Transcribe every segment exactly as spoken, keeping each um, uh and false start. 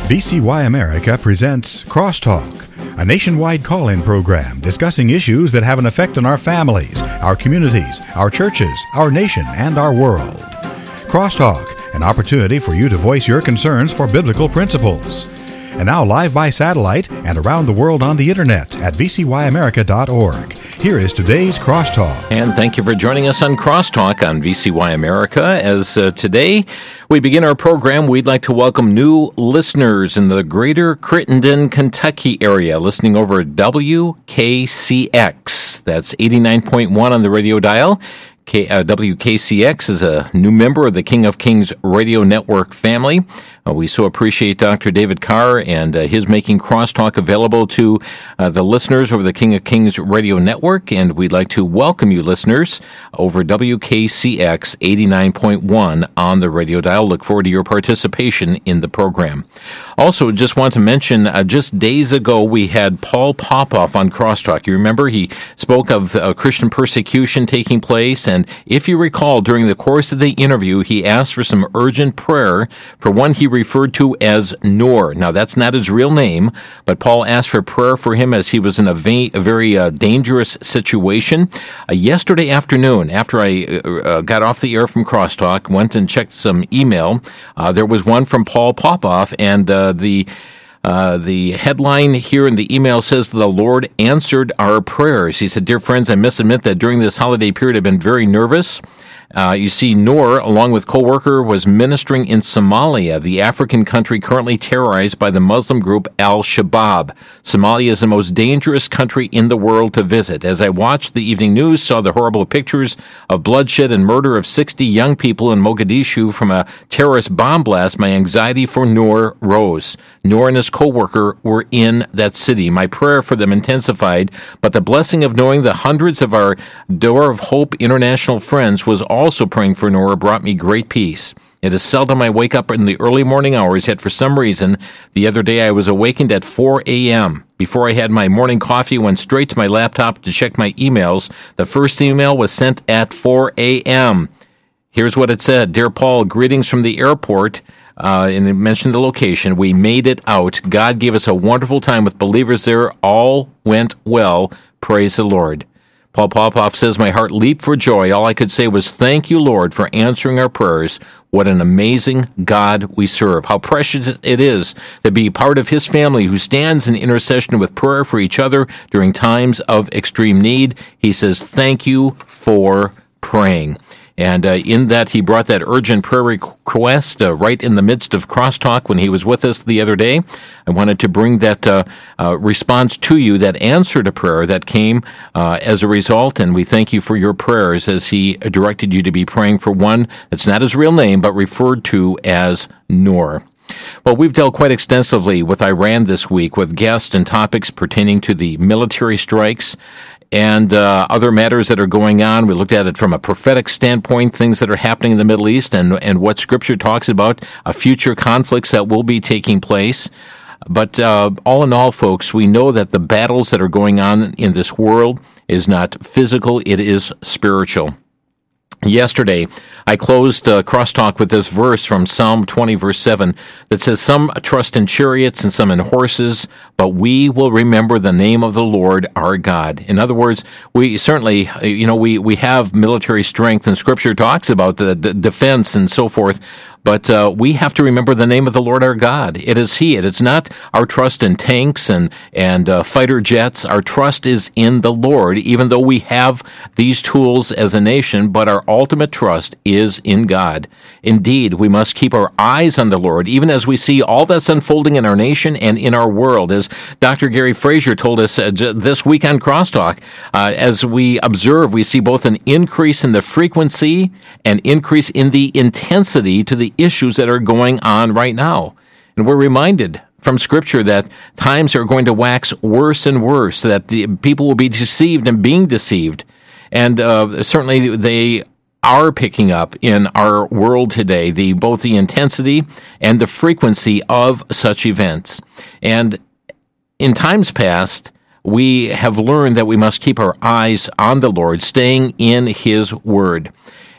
V C Y America presents Crosstalk, a nationwide call-in program discussing issues that have an effect on our families, our communities, our churches, our nation, and our world. Crosstalk, an opportunity for you to voice your concerns for biblical principles. And now live by satellite and around the world on the internet at v c y america dot org. Here is today's Crosstalk. And thank you for joining us on Crosstalk on V C Y America. As uh, today we begin our program, we'd like to welcome new listeners in the greater Crittenden, Kentucky area, listening over at W K C X. That's eighty-nine point one on the radio dial. K, uh, W K C X is a new member of the King of Kings Radio Network family. Uh, we so appreciate Doctor David Carr and uh, his making Crosstalk available to uh, the listeners over the King of Kings Radio Network, and we'd like to welcome you listeners over W K C X eighty-nine point one on the radio dial. Look forward to your participation in the program. Also, just want to mention, uh, just days ago we had Paul Popoff on Crosstalk. You remember he spoke of uh, Christian persecution taking place, and if you recall, during the course of the interview, he asked for some urgent prayer for one he referred to as Noor. Now, that's not his real name, but Paul asked for prayer for him as he was in a, va- a very uh, dangerous situation. Uh, yesterday afternoon, after I uh, got off the air from Crosstalk, went and checked some email, uh, there was one from Paul Popoff, and uh, the Uh, the headline here in the email says, "The Lord answered our prayers." He said, "Dear friends, I must admit that during this holiday period I've been very nervous. Uh, you see, Noor, along with co-worker, was ministering in Somalia, the African country currently terrorized by the Muslim group Al-Shabaab. Somalia is the most dangerous country in the world to visit. As I watched the evening news, saw the horrible pictures of bloodshed and murder of sixty young people in Mogadishu from a terrorist bomb blast, my anxiety for Noor rose. Noor and his co-worker were in that city. My prayer for them intensified, but the blessing of knowing the hundreds of our Door of Hope international friends was also praying for Noor brought me great peace. It is seldom I wake up in the early morning hours, yet for some reason, the other day I was awakened at four a.m. Before I had my morning coffee, went straight to my laptop to check my emails. The first email was sent at four a.m. Here's what it said. "Dear Paul, greetings from the airport." Uh, and it mentioned the location. "We made it out. God gave us a wonderful time with believers there. All went well. Praise the Lord." Paul Popoff says, "My heart leaped for joy. All I could say was, thank you, Lord, for answering our prayers. What an amazing God we serve. How precious it is to be part of his family who stands in intercession with prayer for each other during times of extreme need." He says, thank you for praying. And uh, in that, he brought that urgent prayer request uh, right in the midst of Crosstalk when he was with us the other day. I wanted to bring that uh, uh, response to you, that answer to prayer that came uh, as a result, and we thank you for your prayers as he directed you to be praying for one that's not his real name, but referred to as Noor. Well, we've dealt quite extensively with Iran this week with guests and topics pertaining to the military strikes and uh, other matters that are going on. We looked at it from a prophetic standpoint, things that are happening in the Middle East, and, and what Scripture talks about, uh, future conflicts that will be taking place. But uh, all in all, folks, we know that the battles that are going on in this world is not physical, it is spiritual. Yesterday, I closed uh, Crosstalk with this verse from Psalm twenty, verse seven, that says, "Some trust in chariots and some in horses, but we will remember the name of the Lord our God." In other words, we certainly, you know, we, we have military strength, and Scripture talks about the, the defense and so forth, but uh, we have to remember the name of the Lord our God. It is He. It is not our trust in tanks and, and uh, fighter jets. Our trust is in the Lord, even though we have these tools as a nation, but our ultimate trust is in God. Indeed, we must keep our eyes on the Lord, even as we see all that's unfolding in our nation and in our world. As Doctor Gary Frazier told us uh, j- this week on Crosstalk, uh, as we observe, we see both an increase in the frequency and increase in the intensity to the issues that are going on right now. And we're reminded from Scripture that times are going to wax worse and worse, that the people will be deceived and being deceived. And uh, certainly they are picking up in our world today, the both the intensity and the frequency of such events. And in times past, we have learned that we must keep our eyes on the Lord, staying in His Word.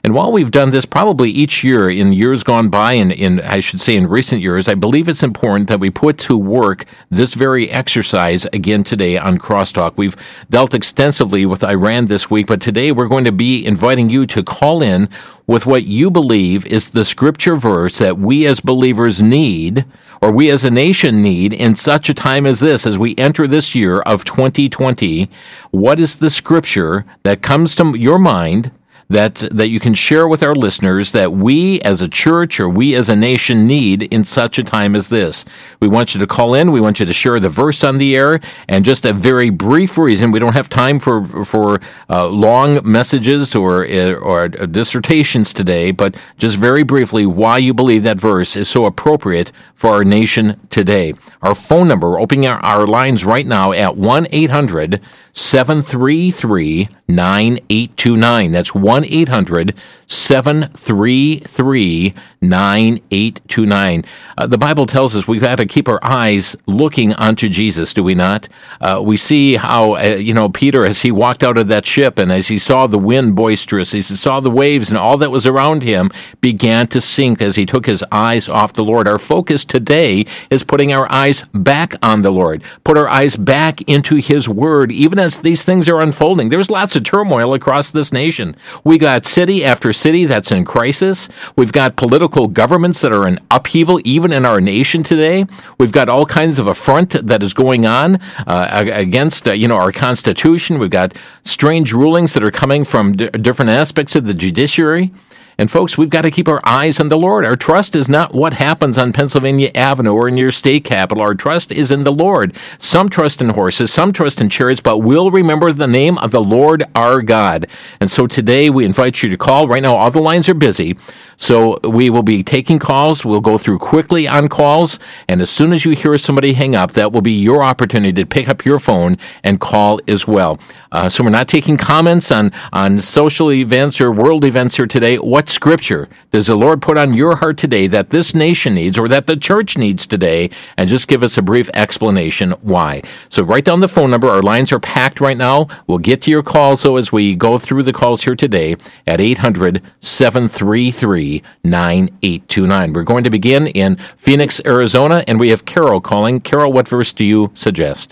And while we've done this probably each year in years gone by, and in, I should say in recent years, I believe it's important that we put to work this very exercise again today on Crosstalk. We've dealt extensively with Iran this week, but today we're going to be inviting you to call in with what you believe is the scripture verse that we as believers need, or we as a nation need, in such a time as this, as we enter this year of twenty twenty. What is the scripture that comes to your mind that that you can share with our listeners that we as a church or we as a nation need in such a time as this? We want you to call in. We want you to share the verse on the air, and just a very brief reason. We don't have time for for uh, long messages or or dissertations today, but just very briefly why you believe that verse is so appropriate for our nation today. Our phone number, we're opening our, our lines right now at one eight hundred seven three three nine eight two nine. That's one eight hundred seven three three nine eight two nine. Uh, the Bible tells us we've got to keep our eyes looking unto Jesus, do we not? Uh, we see how, uh, you know, Peter, as he walked out of that ship and as he saw the wind boisterous, as he saw the waves and all that was around him began to sink as he took his eyes off the Lord. Our focus today is putting our eyes back on the Lord, put our eyes back into His Word, even as these things are unfolding. There's lots of turmoil across this nation. We got city after city that's in crisis. We've got political governments that are in upheaval, even in our nation today. We've got all kinds of affront that is going on uh, against, uh, you know, our Constitution. We've got strange rulings that are coming from d- different aspects of the judiciary. And folks, we've got to keep our eyes on the Lord. Our trust is not what happens on Pennsylvania Avenue or in your state capital. Our trust is in the Lord. Some trust in horses, some trust in chariots, but we'll remember the name of the Lord our God. And so today we invite you to call. Right now, all the lines are busy. So we will be taking calls. We'll go through quickly on calls. And as soon as you hear somebody hang up, that will be your opportunity to pick up your phone and call as well. Uh, so we're not taking comments on, on social events or world events here today. What scripture does the Lord put on your heart today that this nation needs or that the church needs today? And just give us a brief explanation why. So write down the phone number. Our lines are packed right now. We'll get to your calls, though, as we go through the calls here today at eight hundred seven three three nine eight two nine. We're going to begin in Phoenix, Arizona, and we have Carol calling. Carol, what verse do you suggest?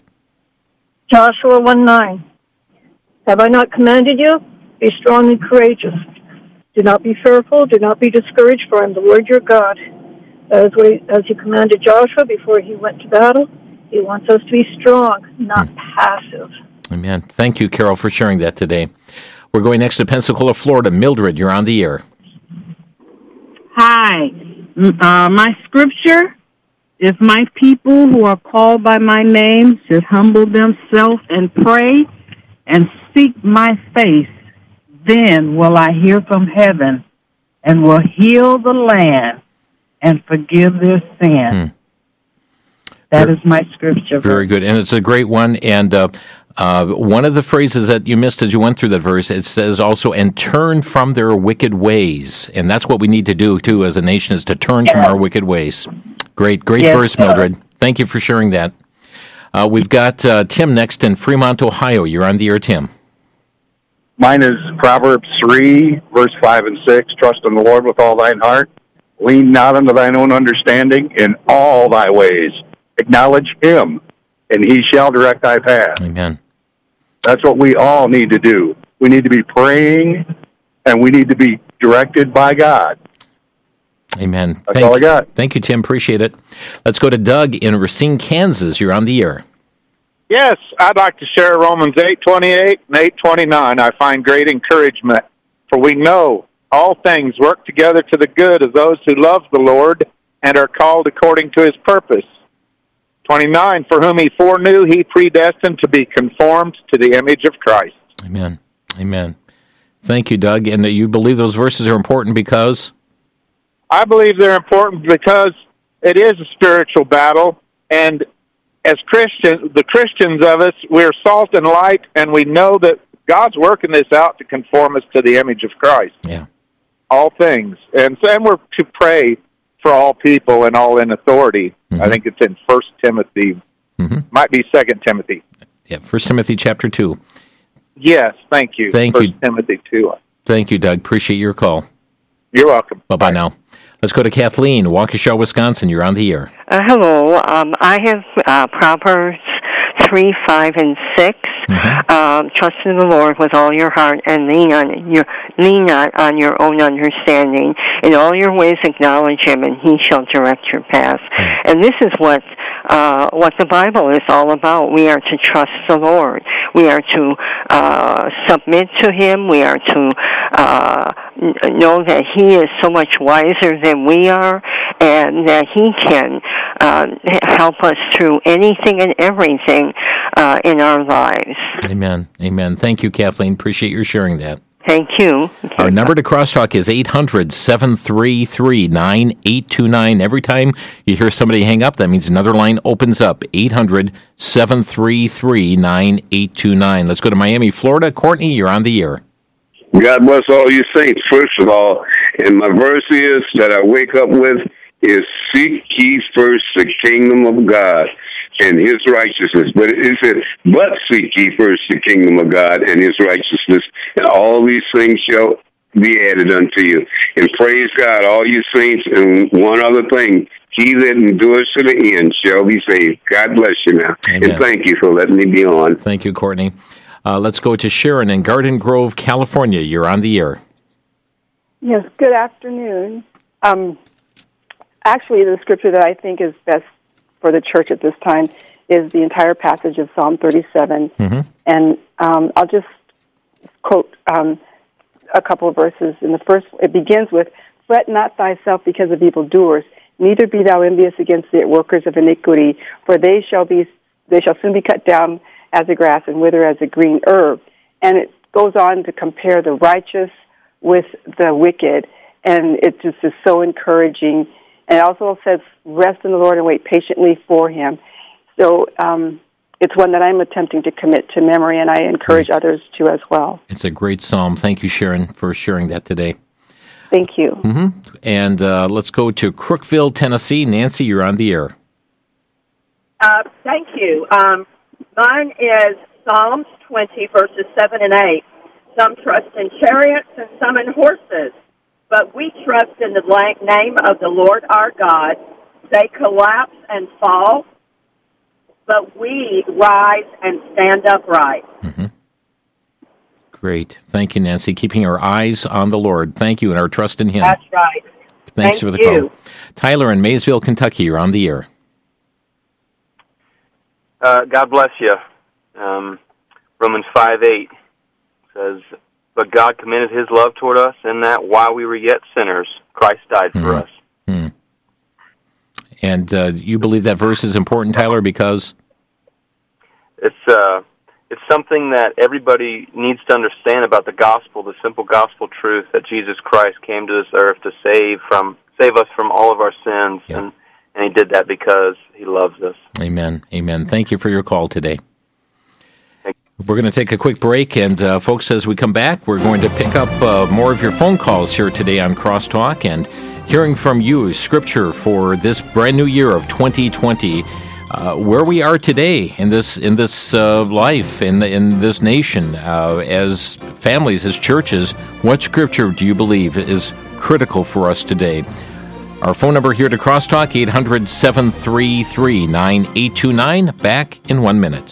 Joshua one nine. Have I not commanded you? Be strong and courageous. Do not be fearful. Do not be discouraged, for I am the Lord your God. As we, as he commanded Joshua before he went to battle, he wants us to be strong, not hmm. passive. Amen. Thank you, Carol, for sharing that today. We're going next to Pensacola, Florida. Mildred, you're on the air. Hi. Uh, my scripture, if my people who are called by my name should humble themselves and pray and seek my face, then will I hear from heaven and will heal the land and forgive their sin. Hmm. That very, is my scripture. Very good. And it's a great one. And uh, uh, one of the phrases that you missed as you went through that verse, it says also, and turn from their wicked ways. And that's what we need to do, too, as a nation, is to turn yes. from our wicked ways. Great, great yes, verse, sir. Mildred. Thank you for sharing that. Uh, we've got uh, Tim next in Fremont, Ohio. You're on the air, Tim. Mine is Proverbs three, verse five and six. Trust in the Lord with all thine heart. Lean not unto thine own understanding. In all thy ways acknowledge him, and he shall direct thy path. Amen. That's what we all need to do. We need to be praying, and we need to be directed by God. Amen. That's Thank, all I got. Thank you, Tim. Appreciate it. Let's go to Doug in Racine, Kansas. You're on the air. Yes, I'd like to share Romans eight twenty-eight and eight twenty-nine. I find great encouragement, for we know all things work together to the good of those who love the Lord and are called according to his purpose. twenty-nine, for whom he foreknew, he predestined to be conformed to the image of Christ. Amen. Amen. Thank you, Doug. And you believe those verses are important because? I believe they're important because it is a spiritual battle, and as Christians, the Christians of us, we're salt and light, and we know that God's working this out to conform us to the image of Christ. Yeah. All things. And, and we're to pray for all people and all in authority. Mm-hmm. I think it's in First Timothy. Mm-hmm. Might be Second Timothy. Yeah, First Timothy chapter two. Yes, thank you. Thank First you. Timothy two. Thank you, Doug. Appreciate your call. You're welcome. Bye-bye now. Let's go to Kathleen, Waukesha, Wisconsin. You're on the air. Uh, hello. Um, I have uh, Proverbs three, five, and six. Mm-hmm. Um, trust in the Lord with all your heart and lean on your lean not on your own understanding. In all your ways acknowledge Him, and He shall direct your path. Mm-hmm. And this is what uh, what the Bible is all about. We are to trust the Lord. We are to uh, submit to Him. We are to uh, know that He is so much wiser than we are, and that He can uh, help us through anything and everything uh, in our lives. Amen. Amen. Thank you, Kathleen. Appreciate your sharing that. Thank you. Our number to Crosstalk is eight hundred, seven three three, nine eight two nine. Every time you hear somebody hang up, that means another line opens up. eight hundred, seven three three, nine eight two nine. Let's go to Miami, Florida. Courtney, you're on the air. God bless all you saints, first of all. And my verse is that I wake up with is, seek ye first the kingdom of God and His righteousness. But it says, but seek ye first the kingdom of God and His righteousness, and all these things shall be added unto you. And praise God, all you saints. And one other thing, he that endures to the end shall be saved. God bless you now. Amen. And thank you for letting me be on. Thank you, Courtney. Uh, let's go to Sharon in Garden Grove, California. You're on the air. Yes, good afternoon. Um, actually, the scripture that I think is best for the church at this time is the entire passage of Psalm thirty-seven. Mm-hmm. And um, I'll just quote um, a couple of verses. In the first, it begins with, "Fret not thyself because of evildoers, neither be thou envious against the workers of iniquity, for they shall be they shall soon be cut down as a grass and wither as a green herb." And it goes on to compare the righteous with the wicked, and it just is so encouraging. And it also says, rest in the Lord and wait patiently for Him. So um, it's one that I'm attempting to commit to memory, and I encourage great. others to as well. It's a great psalm. Thank you, Sharon, for sharing that today. Thank you. Mm-hmm. And uh, let's go to Crookville, Tennessee. Nancy, you're on the air. Uh, thank you. Um, mine is Psalms twenty, verses seven and eight. Some trust in chariots and some in horses, but we trust in the name of the Lord our God. They collapse and fall, but we rise and stand upright. Mm-hmm. Great. Thank you, Nancy. Keeping our eyes on the Lord. Thank you, and our trust in Him. That's right. Thanks Thank for the you. call. Tyler in Maysville, Kentucky, you're on the air. Uh, God bless you. Um, Romans five eight says, "But God commended His love toward us in that while we were yet sinners, Christ died for mm. us." Mm. And uh, you believe that verse is important, Tyler, because? It's uh, it's something that everybody needs to understand about the gospel, the simple gospel truth that Jesus Christ came to this earth to save from save us from all of our sins, yeah. and, and He did that because He loves us. Amen. Amen. Thank you for your call today. We're going to take a quick break, and uh, folks, as we come back, we're going to pick up uh, more of your phone calls here today on Crosstalk, and hearing from you, Scripture for this brand new year of twenty twenty, uh, where we are today in this in this uh, life, in in this nation, uh, as families, as churches. What Scripture do you believe is critical for us today? Our phone number here to Crosstalk, eight hundred, seven three three, nine eight two nine. Back in one minute.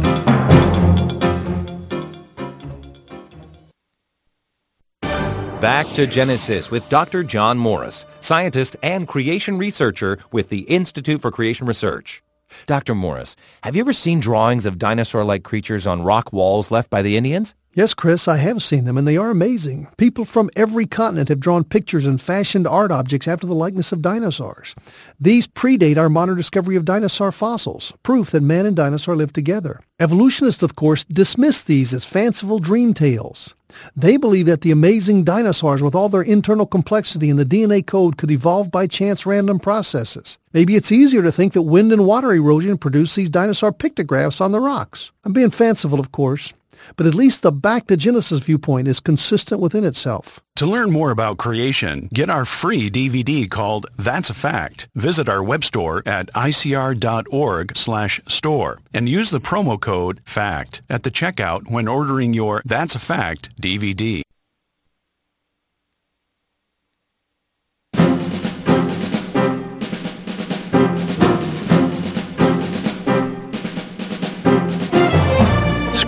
Back to Genesis with Doctor John Morris, scientist and creation researcher with the Institute for Creation Research. Doctor Morris, have you ever seen drawings of dinosaur-like creatures on rock walls left by the Indians? Yes, Chris, I have seen them, and they are amazing. People from every continent have drawn pictures and fashioned art objects after the likeness of dinosaurs. These predate our modern discovery of dinosaur fossils, proof that man and dinosaur lived together. Evolutionists, of course, dismiss these as fanciful dream tales. They believe that the amazing dinosaurs with all their internal complexity and the D N A code could evolve by chance random processes. Maybe it's easier to think that wind and water erosion produced these dinosaur pictographs on the rocks. I'm being fanciful, of course, but at least the Back to Genesis viewpoint is consistent within itself. To learn more about creation, get our free D V D called That's a Fact. Visit our web store at I C R dot org slash store and use the promo code FACT at the checkout when ordering your That's a Fact D V D.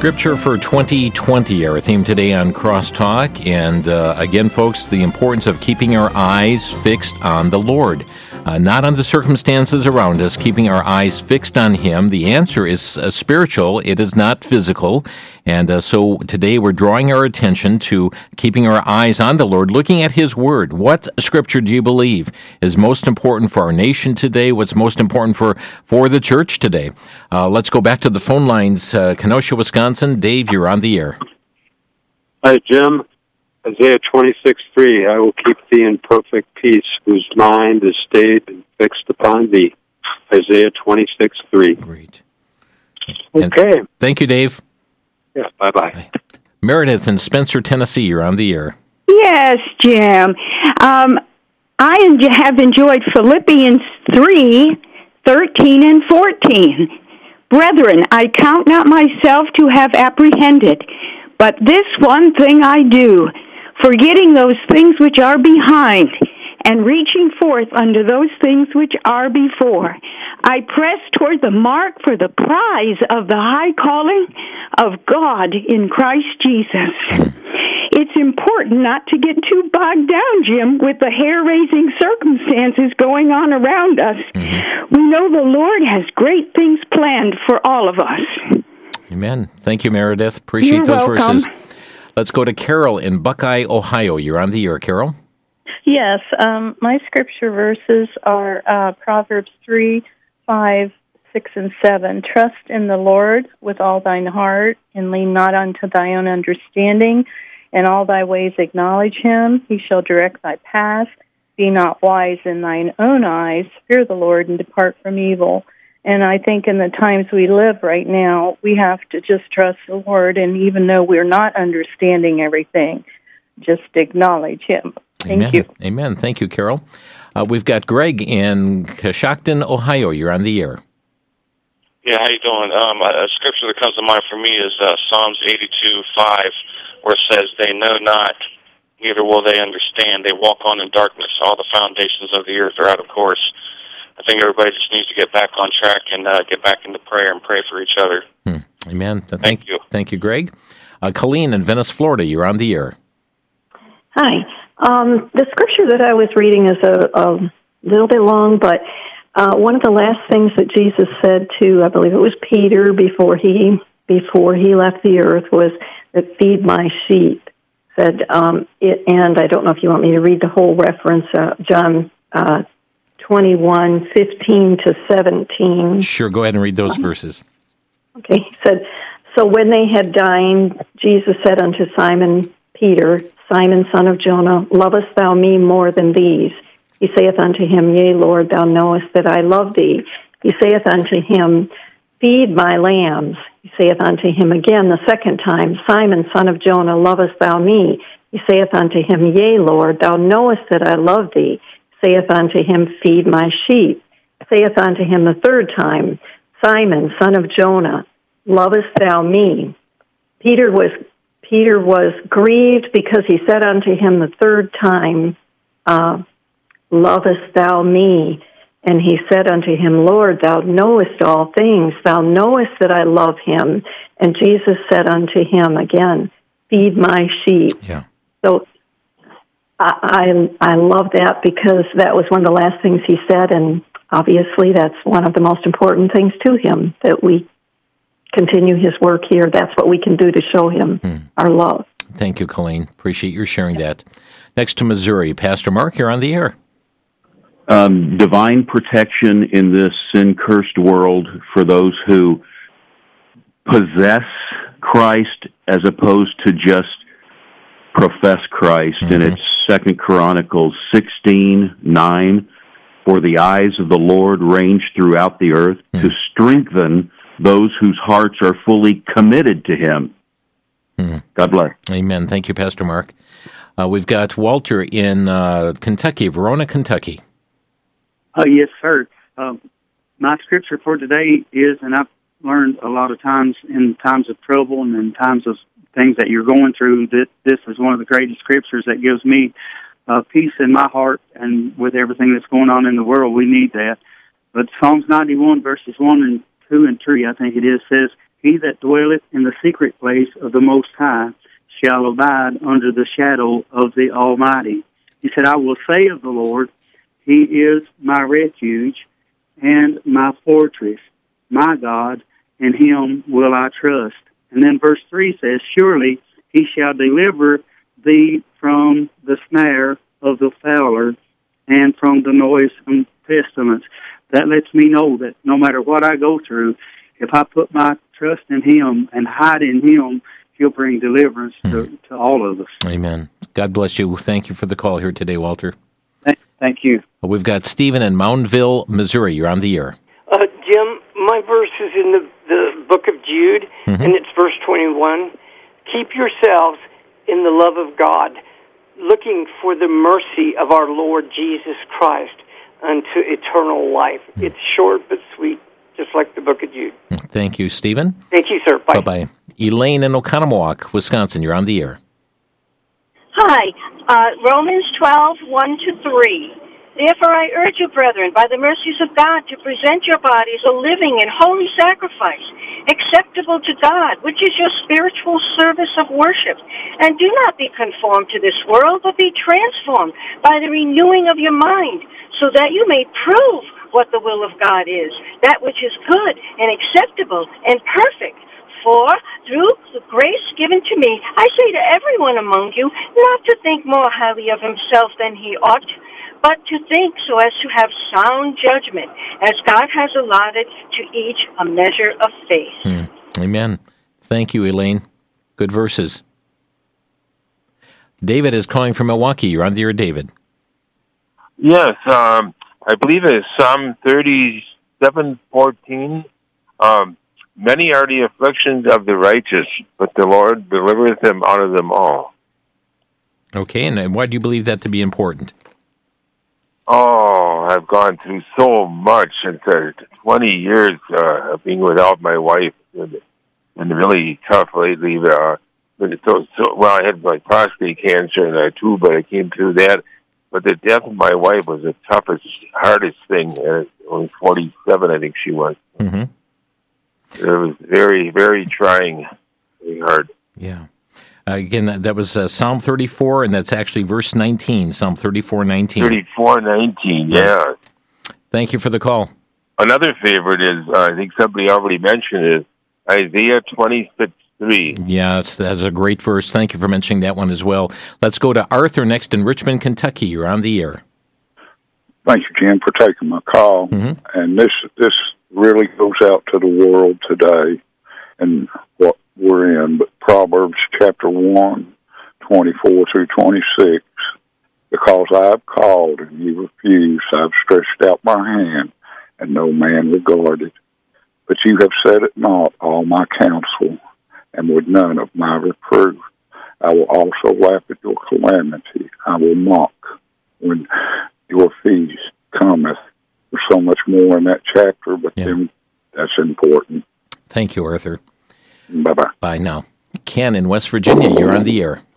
Scripture for twenty twenty, our theme today on Crosstalk. And uh, again, folks, the importance of keeping our eyes fixed on the Lord. Uh, not on the circumstances around us, keeping our eyes fixed on Him. The answer is uh, spiritual. It is not physical. And uh, so today we're drawing our attention to keeping our eyes on the Lord, looking at His Word. What Scripture do you believe is most important for our nation today? What's most important for, for the church today? Uh, let's go back to the phone lines. Uh, Kenosha, Wisconsin. Dave, you're on the air. Hi, Jim. Isaiah twenty-six three, I will keep thee in perfect peace, whose mind is stayed and fixed upon thee. Isaiah twenty-six three. Great. Okay. And thank you, Dave. Yeah, bye-bye. Meredith in Spencer, Tennessee, you're on the air. Yes, Jim. Um, I en- have enjoyed Philippians three thirteen and fourteen. Brethren, I count not myself to have apprehended, but this one thing I do, forgetting those things which are behind, and reaching forth unto those things which are before. I press toward the mark for the prize of the high calling of God in Christ Jesus. It's important not to get too bogged down, Jim, with the hair-raising circumstances going on around us. Mm-hmm. We know the Lord has great things planned for all of us. Amen. Thank you, Meredith. Appreciate You're those welcome. verses. Let's go to Carol in Buckeye, Ohio. You're on the air, Carol. Yes, um, my scripture verses are uh, Proverbs three, five, six, and seven. Trust in the Lord with all thine heart, and lean not unto thy own understanding. In all thy ways acknowledge him. He shall direct thy path. Be not wise in thine own eyes. Fear the Lord and depart from evil. And I think in the times we live right now, we have to just trust the Lord, and even though we're not understanding everything, just acknowledge him. Thank Amen. you. Amen. Thank you, Carol. Uh, we've got Greg in Coshocton, Ohio. You're on the air. Yeah, how you doing? Um, a scripture that comes to mind for me is uh, Psalms eighty-two five, where it says, "They know not, neither will they understand. They walk on in darkness. All the foundations of the earth are out of course." I think everybody just needs to get back on track and uh, get back into prayer and pray for each other. Hmm. Amen. Thank, Thank you. Thank you, Greg. Uh, Colleen in Venice, Florida. You're on the air. Hi. Um, the scripture that I was reading is a, a little bit long, but uh, one of the last things that Jesus said to, I believe it was Peter before he before he left the earth, was that "feed my sheep." Said, um, it, and I don't know if you want me to read the whole reference, uh, John uh, twenty-one fifteen to seventeen. Sure. Go ahead and read those verses. Okay. He said, "So when they had dined, Jesus said unto Simon Peter, Simon, son of Jonah, lovest thou me more than these? He saith unto him, Yea, Lord, thou knowest that I love thee. He saith unto him, Feed my lambs. He saith unto him again the second time, Simon, son of Jonah, lovest thou me? He saith unto him, Yea, Lord, thou knowest that I love thee. He saith unto him, Feed my sheep. He saith unto him the third time, Simon, son of Jonah, lovest thou me? Peter was Peter was grieved because he said unto him the third time, uh, Lovest thou me? And he said unto him, Lord, thou knowest all things. Thou knowest that I love him. And Jesus said unto him again, Feed my sheep. Yeah. So I, I I love that because that was one of the last things he said, and obviously that's one of the most important things to him, that we continue his work here. That's what we can do to show him hmm. our love. Thank you, Colleen. Appreciate your sharing that. Next to Missouri, Pastor Mark, you're on the air. Um, divine protection in this sin-cursed world for those who possess Christ as opposed to just profess Christ. Mm-hmm. And it's Second Chronicles sixteen nine, for the eyes of the Lord range throughout the earth mm-hmm. to strengthen those whose hearts are fully committed to him. Mm-hmm. God bless. Amen. Thank you, Pastor Mark. Uh, we've got Walter in uh, Kentucky, Verona, Kentucky. Uh, yes, sir. Um, my scripture for today is, and I've learned a lot of times in times of trouble and in times of things that you're going through, that this is one of the greatest scriptures that gives me uh, peace in my heart. And with everything that's going on in the world, we need that. But Psalms ninety-one, verses one and two and three, I think it is, says, He that dwelleth in the secret place of the Most High shall abide under the shadow of the Almighty. He said, I will say of the Lord, He is my refuge and my fortress, my God, in Him will I trust. And then verse three says, surely He shall deliver thee from the snare of the fowler and from the noisome pestilence. That lets me know that no matter what I go through, if I put my trust in Him and hide in Him, He'll bring deliverance to, mm. to all of us. Amen. God bless you. Thank you for the call here today, Walter. Thank, thank you. We've got Stephen in Moundville, Missouri. You're on the air. Uh, Jim, my verse is in the, the book of Jude, mm-hmm. and it's verse twenty-one. Keep yourselves in the love of God, looking for the mercy of our Lord Jesus Christ unto eternal life. Mm. It's short but sweet, just like the book of Jude. Thank you, Stephen. Thank you, sir. Bye. Bye-bye. Elaine in Oconomowoc, Wisconsin. You're on the air. Hi. Uh, Romans twelve, one to three. Therefore I urge you, brethren, by the mercies of God, to present your bodies a living and holy sacrifice, acceptable to God, which is your spiritual service of worship. And do not be conformed to this world, but be transformed by the renewing of your mind, so that you may prove what the will of God is, that which is good and acceptable and perfect. For through the grace given to me, I say to everyone among you, not to think more highly of himself than he ought, but to think so as to have sound judgment, as God has allotted to each a measure of faith. Mm. Amen. Thank you, Elaine. Good verses. David is calling from Milwaukee. You're on the air, David. Yes, um, I believe it's Psalm thirty-seven fourteen. Um, Many are the afflictions of the righteous, but the Lord delivereth them out of them all. Okay, and why do you believe that to be important? Oh, I've gone through so much in twenty years uh, of being without my wife, and, and really tough lately. Uh, but it's so, so, well, I had my prostate cancer and I too, but I came through that. But the death of my wife was the toughest, hardest thing. Uh, only forty-seven, I think she was. Mm-hmm. It was very, very trying, very hard. Yeah. Uh, again, that, that was uh, Psalm thirty-four, and that's actually verse nineteen, Psalm thirty-four nineteen. thirty-four nineteen, yeah. Thank you for the call. Another favorite is, uh, I think somebody already mentioned it, Isaiah twenty-six three. Yeah, that's, that's a great verse. Thank you for mentioning that one as well. Let's go to Arthur next in Richmond, Kentucky. You're on the air. Thank you, Jim, for taking my call. Mm-hmm. And this this really goes out to the world today and what we're in. But Proverbs chapter one, twenty-four through twenty-six, because I've called and you refused, I've stretched out my hand, and no man regarded. But you have set at naught all my counsel, and with none of my reproof. I will also laugh at your calamity. I will mock when your feast cometh. There's so much more in that chapter, but yeah. then that's important. Thank you, Arthur. Bye-bye. Bye now. Ken in West Virginia, you're on the air.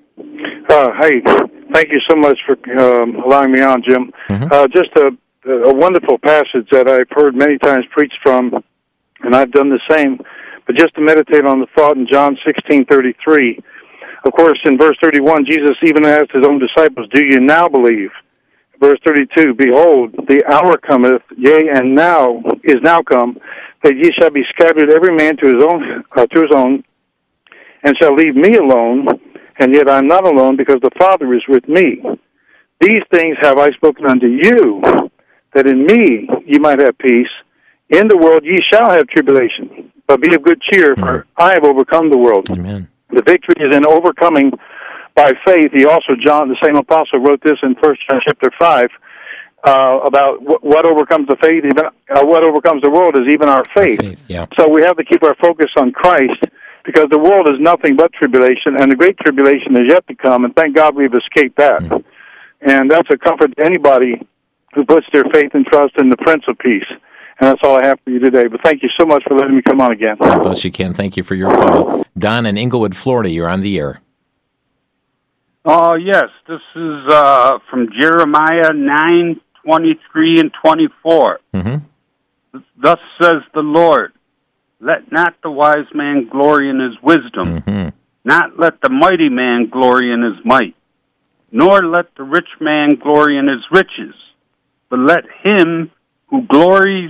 Uh, hey, thank you so much for um, allowing me on, Jim. Mm-hmm. Uh, just a, a wonderful passage that I've heard many times preached from, and I've done the same. But just to meditate on the thought in John sixteen thirty-three, of course, in verse thirty-one, Jesus even asked his own disciples, do you now believe? Verse thirty-two, behold, the hour cometh, yea, and now is now come, that ye shall be scattered every man to his own, uh, to his own, and shall leave me alone, and yet I am not alone, because the Father is with me. These things have I spoken unto you, that in me ye might have peace. In the world ye shall have tribulation, but be of good cheer, for I have overcome the world. Amen. The victory is in overcoming by faith. He also, John, the same apostle, wrote this in First John chapter five uh, about w- what overcomes the faith. Even uh, what overcomes the world is even our faith. faith yeah. So we have to keep our focus on Christ, because the world is nothing but tribulation, and the great tribulation is yet to come. And thank God we've escaped that. Mm. And that's a comfort to anybody who puts their faith and trust in the Prince of Peace. And that's all I have for you today. But thank you so much for letting me come on again. God bless you, Ken. Thank you for your call. Don in Inglewood, Florida, you're on the air. Oh, yes. This is uh, from Jeremiah nine twenty-three and twenty-four. Mm-hmm. Thus says the Lord, let not the wise man glory in his wisdom, Mm-hmm. not let the mighty man glory in his might, nor let the rich man glory in his riches, but let him who glories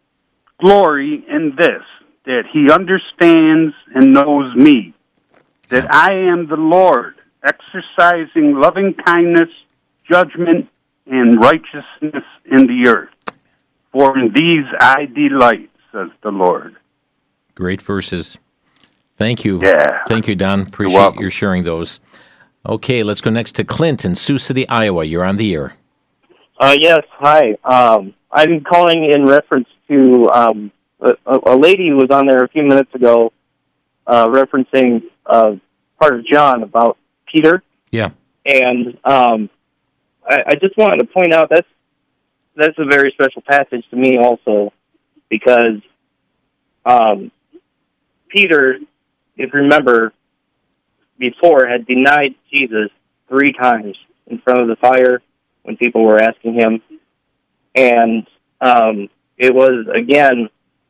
glory in this, that he understands and knows me, that I am the Lord, exercising loving kindness, judgment, and righteousness in the earth. For in these I delight, says the Lord. Great verses. Thank you. Yeah. Thank you, Don. Appreciate your sharing those. Okay, let's go next to Clint in Sioux City, Iowa. You're on the air. Uh, yes, hi. Um, I'm calling in reference to um, a, a lady who was on there a few minutes ago uh, referencing uh, part of John about Peter. Yeah. And um, I, I just wanted to point out that's that's a very special passage to me also, because um, Peter, if you remember, before had denied Jesus three times in front of the fire when people were asking him. And um, it was, again,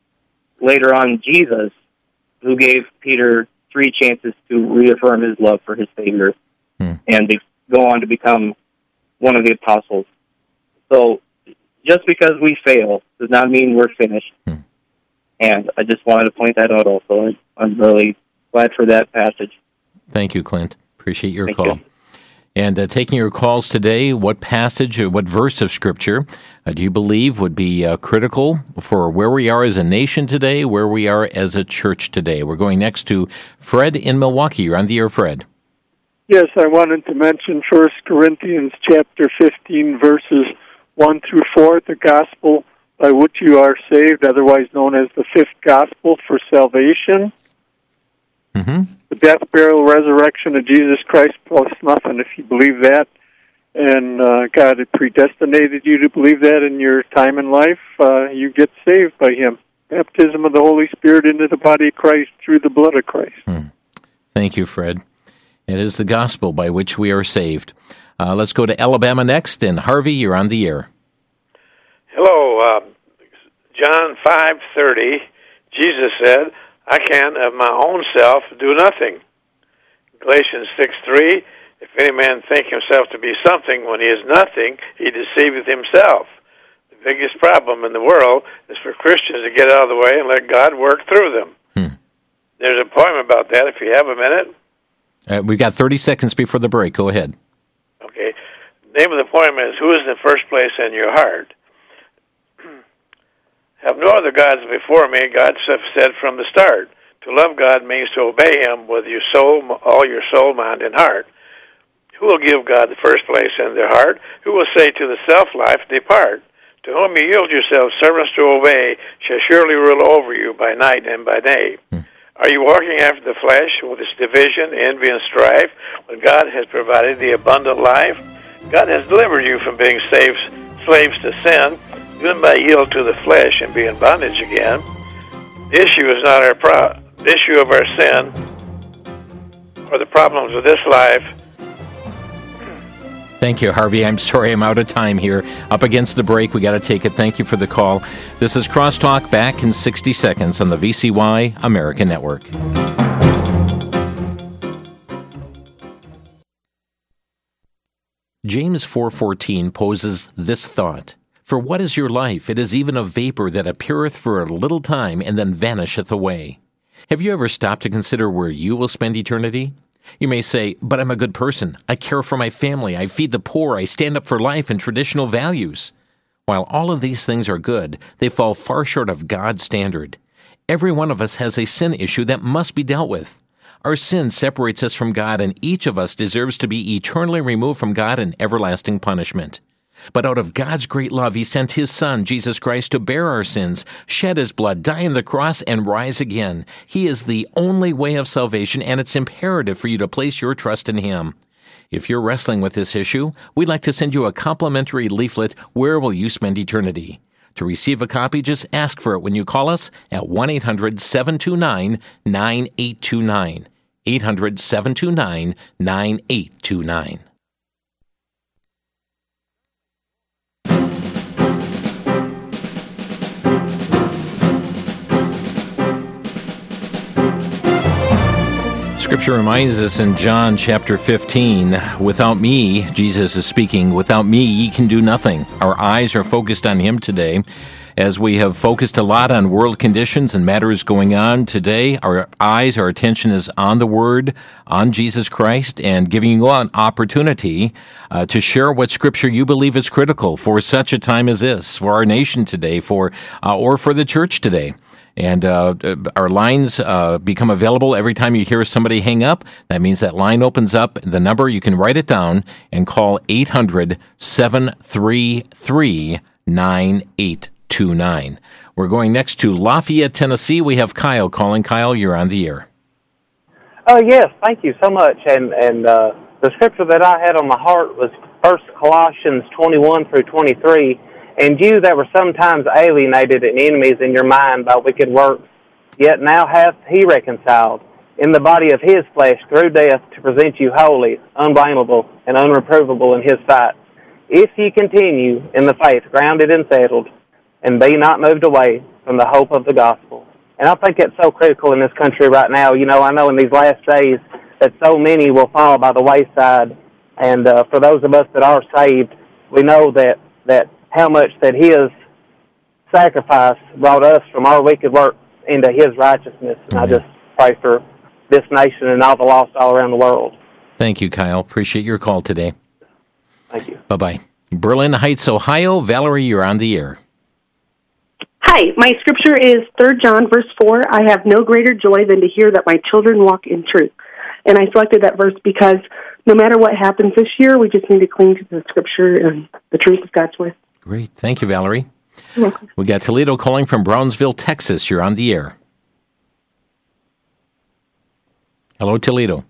later on Jesus who gave Peter three chances to reaffirm his love for his Savior hmm. and be, go on to become one of the apostles. So just because we fail does not mean we're finished. Hmm. And I just wanted to point that out also. I'm really glad for that passage. Thank you, Clint. Appreciate your Thank call. you. And uh, taking your calls today, what passage or what verse of Scripture uh, do you believe would be uh, critical for where we are as a nation today, where we are as a church today? We're going next to Fred in Milwaukee. You're on the air, Fred. Yes, I wanted to mention First Corinthians chapter fifteen, verses one through four, the gospel by which you are saved, otherwise known as the fifth gospel for salvation. Mm-hmm. The death, burial, resurrection of Jesus Christ plus nothing, if you believe that. And uh, God had predestinated you to believe that in your time in life. Uh, you get saved by Him. Baptism of the Holy Spirit into the body of Christ through the blood of Christ. Hmm. Thank you, Fred. It is the gospel by which we are saved. Uh, let's go to Alabama next. And Harvey, you're on the air. Hello. Uh, John five thirty, Jesus said, I can of my own self do nothing. Galatians six three, if any man think himself to be something when he is nothing, he deceiveth himself. The biggest problem in the world is for Christians to get out of the way and let God work through them. Hmm. There's a poem about that if you have a minute. Uh, we've got thirty seconds before the break. Go ahead. Okay. The name of the poem is, Who is in the First Place in Your Heart? Have no other gods before me, God said from the start. To love God means to obey Him with your soul, all your soul, mind, and heart. Who will give God the first place in their heart? Who will say to the self-life, depart? To whom you yield yourselves servants to obey shall surely rule over you by night and by day. Hmm. Are you walking after the flesh with its division, envy, and strife when God has provided the abundant life? God has delivered you from being slaves, slaves to sin, even by yield to the flesh and be in bondage again. The issue is not our pro- the issue of our sin or the problems of this life. Thank you, Harvey. I'm sorry I'm out of time here. Up against the break. We got to take it. Thank you for the call. This is Crosstalk, back in sixty seconds on the V C Y American Network. James four fourteen poses this thought. For what is your life? It is even a vapor that appeareth for a little time and then vanisheth away. Have you ever stopped to consider where you will spend eternity? You may say, but I'm a good person. I care for my family. I feed the poor. I stand up for life and traditional values. While all of these things are good, they fall far short of God's standard. Every one of us has a sin issue that must be dealt with. Our sin separates us from God, and each of us deserves to be eternally removed from God in everlasting punishment. But out of God's great love, He sent His Son, Jesus Christ, to bear our sins, shed His blood, die on the cross, and rise again. He is the only way of salvation, and it's imperative for you to place your trust in Him. If you're wrestling with this issue, we'd like to send you a complimentary leaflet, Where Will You Spend Eternity? To receive a copy, just ask for it when you call us at one eight hundred seven two nine nine eight two nine. eight hundred seven two nine nine eight two nine. Scripture reminds us in John chapter fifteen, without me, Jesus is speaking, without me ye can do nothing. Our eyes are focused on Him today. As we have focused a lot on world conditions and matters going on today, our eyes, our attention is on the Word, on Jesus Christ, and giving you an opportunity uh, to share what Scripture you believe is critical for such a time as this, for our nation today, for uh, or for the church today. And uh, our lines uh, become available every time you hear somebody hang up. That means that line opens up. The number, you can write it down and call eight hundred, seven three three, nine eight two nine. We're going next to Lafayette, Tennessee. We have Kyle calling. Kyle, you're on the air. Oh, yes, thank you so much. And and uh, the scripture that I had on my heart was First Colossians twenty-one through twenty-three. And you that were sometimes alienated and enemies in your mind by wicked works, yet now hath he reconciled in the body of his flesh through death to present you holy, unblameable, and unreprovable in his sight. If ye continue in the faith, grounded and settled, and be not moved away from the hope of the gospel. And I think it's so critical in this country right now. You know, I know in these last days that so many will fall by the wayside. And uh, for those of us that are saved, we know that, that how much that his sacrifice brought us from our wicked works into his righteousness. And mm-hmm. I just pray for this nation and all the lost all around the world. Thank you, Kyle. Appreciate your call today. Thank you. Bye-bye. Berlin Heights, Ohio. Valerie, you're on the air. Hi, my scripture is Third John, verse four. I have no greater joy than to hear that my children walk in truth. And I selected that verse because no matter what happens this year, we just need to cling to the scripture and the truth of God's word. Great. Thank you, Valerie. You're welcome. We got Toledo calling from Brownsville, Texas. You're on the air. Hello, Toledo.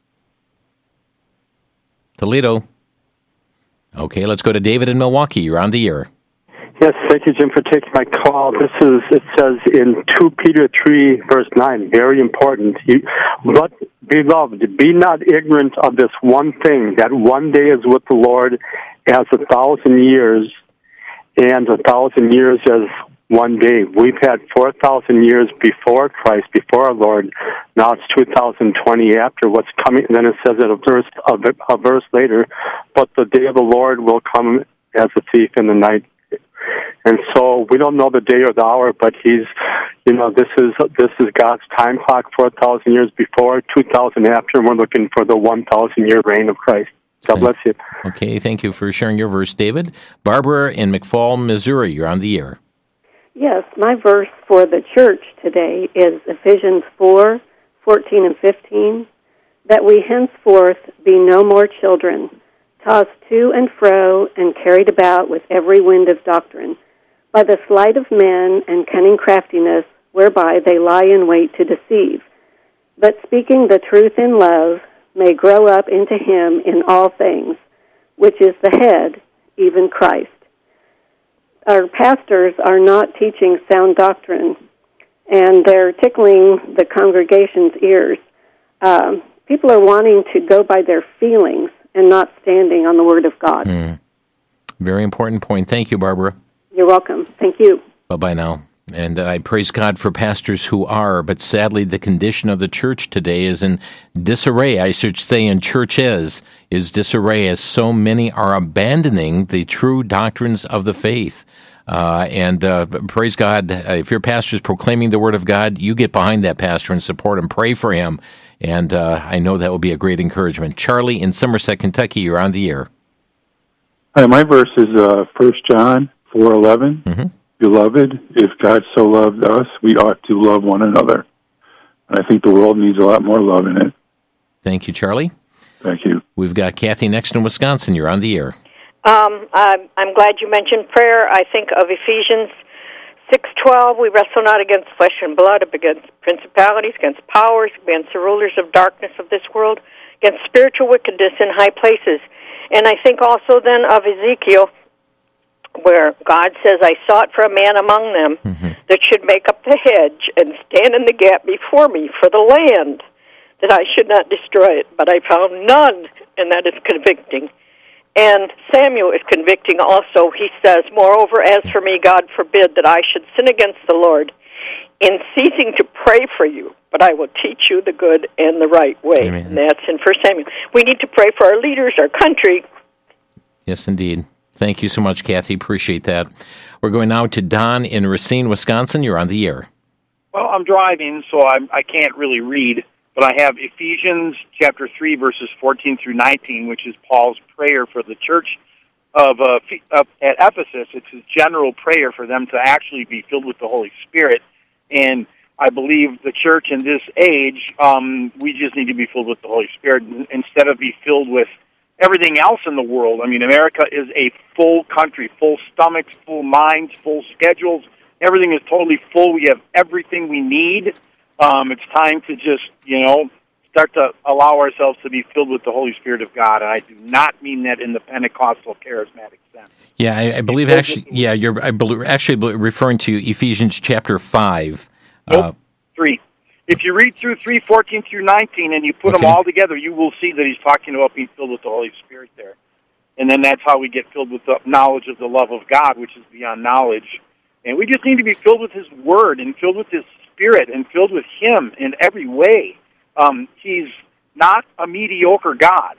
Toledo. Okay, let's go to David in Milwaukee. You're on the air. Yes, thank you, Jim, for taking my call. This is, it says in Second Peter three, verse nine, very important. You, but, beloved, be not ignorant of this one thing, that one day is with the Lord as a thousand years, and a thousand years as one day. We've had four thousand years before Christ, before our Lord. Now it's two thousand twenty after what's coming. And then it says in a verse, a, a verse later, but the day of the Lord will come as a thief in the night. And so we don't know the day or the hour, but he's, you know, this is this is God's time clock, four thousand years before, two thousand after, and we're looking for the one thousand year reign of Christ. God bless you. Okay, thank you for sharing your verse, David. Barbara in McFall, Missouri, you're on the air. Yes, my verse for the church today is Ephesians four, fourteen and fifteen, that we henceforth be no more children, tossed to and fro and carried about with every wind of doctrine, by the sleight of men and cunning craftiness, whereby they lie in wait to deceive, but speaking the truth in love, may grow up into him in all things, which is the head, even Christ. Our pastors are not teaching sound doctrine, and they're tickling the congregation's ears. Um, people are wanting to go by their feelings and not standing on the Word of God. Mm. Very important point. Thank you, Barbara. You're welcome. Thank you. Bye-bye now. And I praise God for pastors who are, but sadly the condition of the church today is in disarray. I should say in churches is disarray, as so many are abandoning the true doctrines of the faith. Uh, and uh, praise God, if your pastor is proclaiming the Word of God, you get behind that pastor and support him, pray for him. And uh, I know that will be a great encouragement. Charlie in Somerset, Kentucky, you're on the air. Hi, my verse is uh, First John four eleven. Mm-hmm. Beloved, if God so loved us, we ought to love one another. And I think the world needs a lot more love in it. Thank you, Charlie. Thank you. We've got Kathy next in Wisconsin. You're on the air. Um, I'm, I'm glad you mentioned prayer. I think of Ephesians six twelve. We wrestle not against flesh and blood, but against principalities, against powers, against the rulers of darkness of this world, against spiritual wickedness in high places. And I think also then of Ezekiel, where God says, I sought for a man among them mm-hmm. that should make up the hedge and stand in the gap before me for the land, that I should not destroy it. But I found none, and that is convicting. And Samuel is convicting also. He says, moreover, as for me, God forbid that I should sin against the Lord in ceasing to pray for you. but I will teach you the good and the right way. Amen. And that's in First Samuel. We need to pray for our leaders, our country. Yes, indeed. Thank you so much, Kathy. Appreciate that. We're going now to Don in Racine, Wisconsin. You're on the air. Well, I'm driving, so I'm, I can't really read, but I have Ephesians chapter three, verses fourteen through nineteen, which is Paul's prayer for the church of uh, uh, at Ephesus. It's his general prayer for them to actually be filled with the Holy Spirit. And I believe the church in this age, um, we just need to be filled with the Holy Spirit instead of be filled with everything else in the world. I mean, America is a full country, full stomachs, full minds, full schedules. Everything is totally full. We have everything we need. Um, it's time to just, you know, start to allow ourselves to be filled with the Holy Spirit of God. And I do not mean that in the Pentecostal charismatic sense. Yeah, I, I believe actually, yeah, you're I believe, actually referring to Ephesians chapter five. Nope, uh, three. If you read through three, fourteen through nineteen, and you put Okay. them all together, you will see that he's talking about being filled with the Holy Spirit there. And then that's how we get filled with the knowledge of the love of God, which is beyond knowledge. And we just need to be filled with his word and filled with his spirit and filled with him in every way. Um, he's not a mediocre God.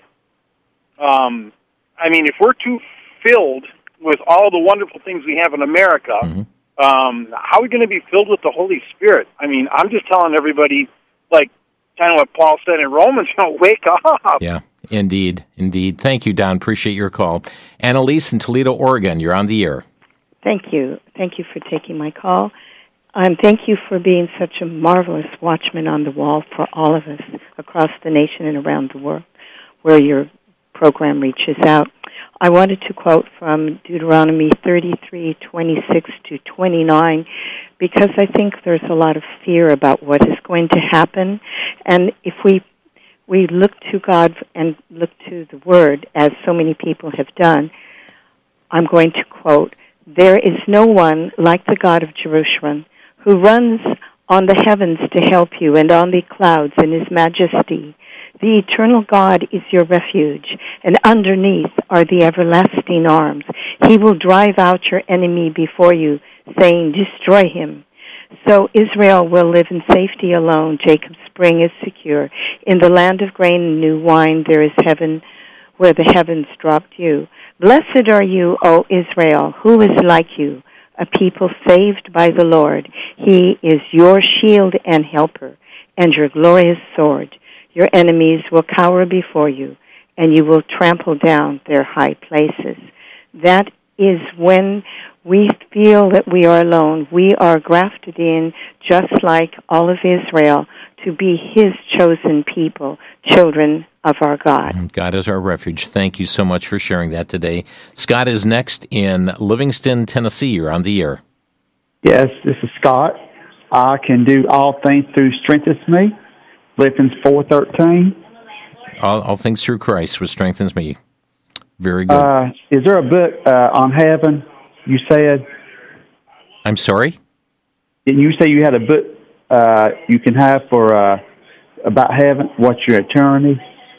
Um, I mean, if we're too filled with all the wonderful things we have in America, mm-hmm. Um, how are we going to be filled with the Holy Spirit? I mean, I'm just telling everybody, like, kind of what Paul said in Romans, you know, wake up. Yeah, indeed, indeed. Thank you, Don. Appreciate your call. Annalise in Toledo, Oregon, you're on the air. Thank you. Thank you for taking my call. Um, thank you for being such a marvelous watchman on the wall for all of us across the nation and around the world where your program reaches out. I wanted to quote from Deuteronomy thirty-three, twenty-six to twenty-nine, because I think there's a lot of fear about what is going to happen. And if we we look to God and look to the Word, as so many people have done, I'm going to quote, "There is no one like the God of Jerusalem, who runs on the heavens to help you, and on the clouds in his majesty. The eternal God is your refuge, and underneath are the everlasting arms. He will drive out your enemy before you, saying, 'Destroy him.' So Israel will live in safety alone. Jacob's spring is secure. In the land of grain and new wine there is heaven, where the heavens drop dew. Blessed are you, O Israel, who is like you, a people saved by the Lord. He is your shield and helper, and your glorious sword. Your enemies will cower before you, and you will trample down their high places." That is when we feel that we are alone. We are grafted in, just like all of Israel, to be his chosen people, children of our God. God is our refuge. Thank you so much for sharing that today. Scott is next in Livingston, Tennessee. You're on the air. Yes, this is Scott. I can do all things through strengthens me. Philippians four thirteen. All, all things through Christ, which strengthens me. Very good. Uh, is there a book uh, on heaven, you said? I'm sorry? Didn't you say you had a book uh, you can have for uh, about heaven? What's your eternity?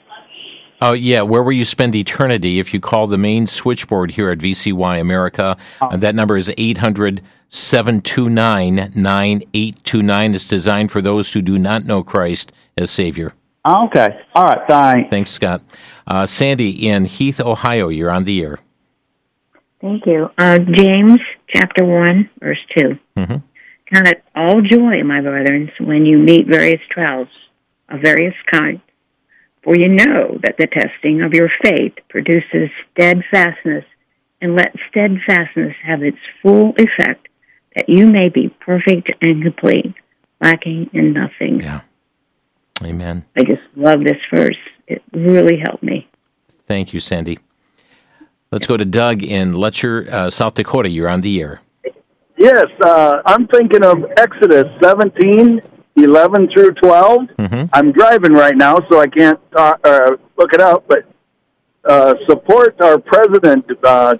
Oh, yeah, where will you spend eternity? If you call the main switchboard here at V C Y America, and that number is eight hundred, seven two nine, nine eight two nine. It's designed for those who do not know Christ as Savior. Okay. All right, thanks. Thanks, Scott. Uh, Sandy in Heath, Ohio, you're on the air. Thank you. Uh, James chapter one, verse two. Mm-hmm. Count it all joy, my brethren, when you meet various trials of various kinds. For you know that the testing of your faith produces steadfastness, and let steadfastness have its full effect, that you may be perfect and complete, lacking in nothing. Yeah. Amen. I just love this verse. It really helped me. Thank you, Sandy. Let's go to Doug in Letcher, uh, South Dakota. You're on the air. Yes, uh, I'm thinking of Exodus seventeen, eleven through twelve. Mm-hmm. I'm driving right now, so I can't talk, uh, look it up, but uh, support our president. Uh,